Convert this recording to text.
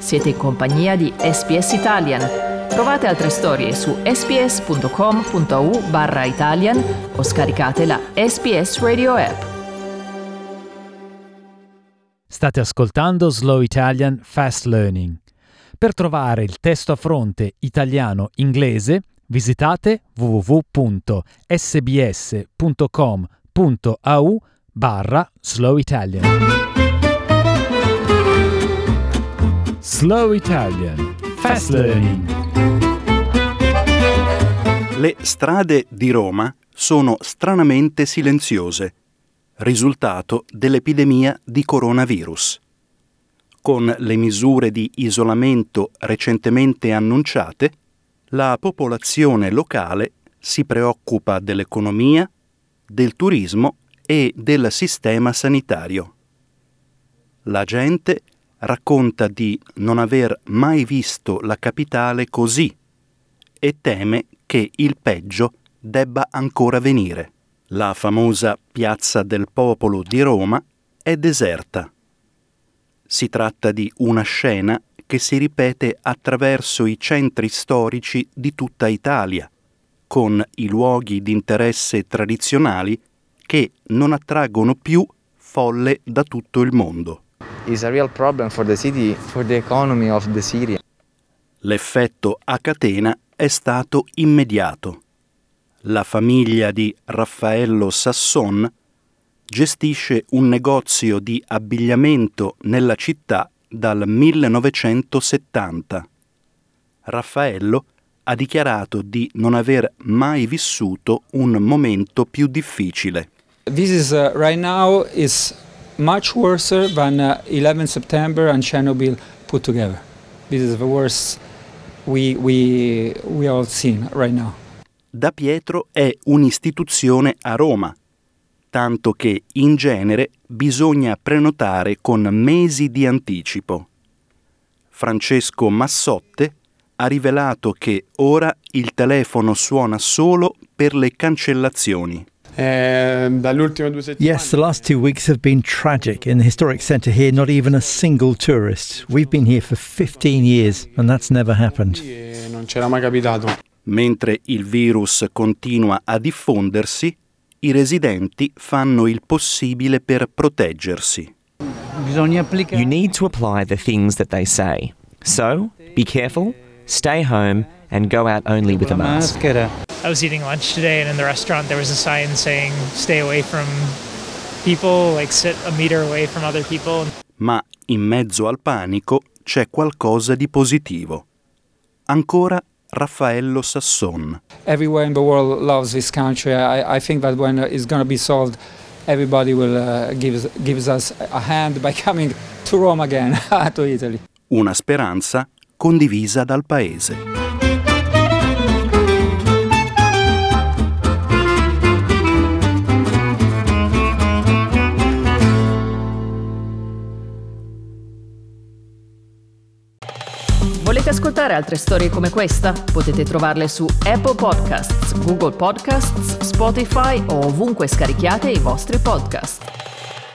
Siete in compagnia di SPS Italian. Trovate altre storie su sps.com.au/Italian o scaricate la SPS Radio app. State ascoltando Slow Italian Fast Learning. Per trovare il testo a fronte italiano-inglese, visitate www.sbs.com.au/Slow Italian. Slow Italian Fast Learning. Le strade di Roma sono stranamente silenziose, risultato dell'epidemia di coronavirus. Con le misure di isolamento recentemente annunciate, la popolazione locale si preoccupa dell'economia, del turismo e del sistema sanitario. La gente racconta di non aver mai visto la capitale così e teme che il peggio debba ancora venire. La famosa Piazza del Popolo di Roma è deserta. Si tratta di una scena che si ripete attraverso i centri storici di tutta Italia, con i luoghi di interesse tradizionali che non attraggono più folle da tutto il mondo. Is a real problem for the city, for the economy of the city. L'effetto a catena è stato immediato. La famiglia di Raffaello Sasson gestisce un negozio di abbigliamento nella città dal 1970. Raffaello ha dichiarato di non aver mai vissuto un momento più difficile. This is right now is much worse than 11 September and Chernobyl put together. This is the worst we all seen right now. Da Pietro è un'istituzione a Roma, tanto che in genere bisogna prenotare con mesi di anticipo. Francesco Massotte ha rivelato che ora il telefono suona solo per le cancellazioni. Yes, the last 2 weeks have been tragic. In the historic centre here, not even a single tourist. We've been here for 15 years and that's never happened. Non c'era mai capitato. Mentre il virus continua a diffondersi, i residenti fanno il possibile per proteggersi. You need to apply the things that they say. So, be careful, stay home, and go out only with a mask. I was eating lunch today, and in the restaurant there was a sign saying stay away from people, like sit a meter away from other people. Ma in mezzo al panico c'è qualcosa di positivo. Ancora Raffaello Sasson. Everywhere in the world loves this country. I think that when it's going to be solved, everybody will gives us a hand by coming to Rome again, to Italy. Una speranza condivisa dal paese. Volete ascoltare altre storie come questa? Potete trovarle su Apple Podcasts, Google Podcasts, Spotify o ovunque scarichiate i vostri podcast.